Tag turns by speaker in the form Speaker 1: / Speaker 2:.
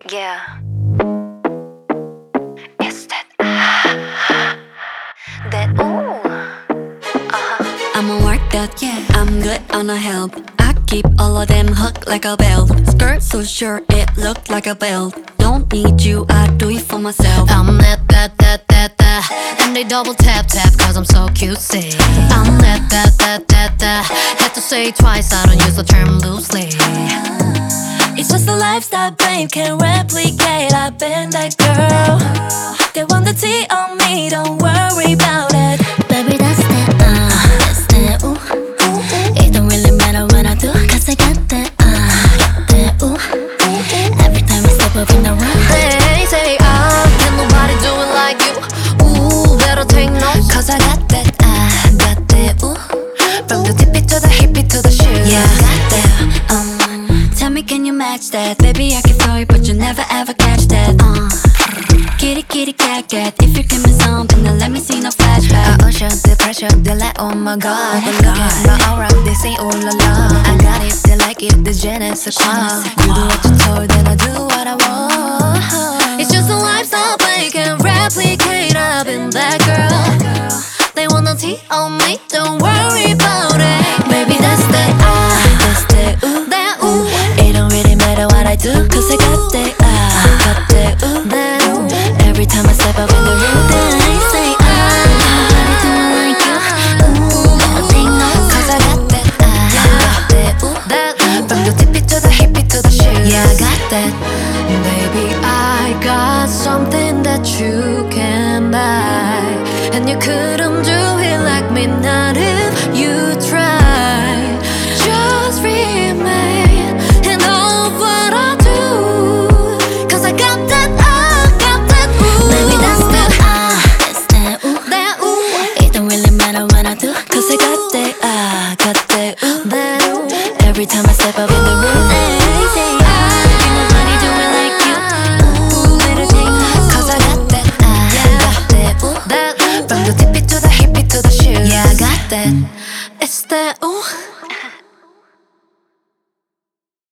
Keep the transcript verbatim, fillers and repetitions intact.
Speaker 1: Yeah. It's that ah, that ooh. Uh-huh.
Speaker 2: I'm a workout, yeah, I'm good on a help. I keep all of them hooked like a belt. Skirt so short, it looked like a belt. Don't need you, I do it for myself.
Speaker 3: I'm that, that, that, that, that. And they double tap, tap, cause I'm so cutesy. I'm that, that, that, that, that. Had to say it twice, I don't use the term loosely.
Speaker 4: It's just a lifestyle, babe, can't replicate. I've been that girl. They want the tea on me, don't worry about it.
Speaker 5: Baby, that's that, uh, that's that, ooh, ooh. It don't really matter what I do, cause I got that, uh, that, ooh. Every time I step up in the room,
Speaker 3: They say, ah, can nobody do it like you. Ooh, better take notes,
Speaker 2: Cause I got that, uh, got that, ooh.
Speaker 3: from the tippy to the hippie to the shoe.
Speaker 2: Yeah, I got that, um. Tell me, can you match that? Baby, I can throw it, but you never ever catch that, uh. Kitty, kitty, cat, cat. If you give me something, then let me see no flashback.
Speaker 1: I usher the pressure, they like, oh my god. They look at my aura, they say, oh la la. I got it, they like it, the je ne sais quoi. You do what you're told, then I do what I want.
Speaker 3: It's just a lifestyle they can replicate. I've been that girl. They want the tea on me, don't worry about it.
Speaker 4: Baby, that's that, ah, that's that, ooh.
Speaker 3: That ooh,
Speaker 4: It don't really matter what I do, cause I got that, ah, got that, ooh.
Speaker 3: that ooh.
Speaker 4: Every time I step up in the room, then I say, ah, nobody do it like you. Ooh, never take notes,
Speaker 1: Cause I got that, ah, got that, ooh.
Speaker 3: That ooh.
Speaker 1: From the tippy to the hippie to the shoes.
Speaker 2: Yeah, I got that.
Speaker 3: Baby, I got something that you can buy, and you couldn't do it like me, not it.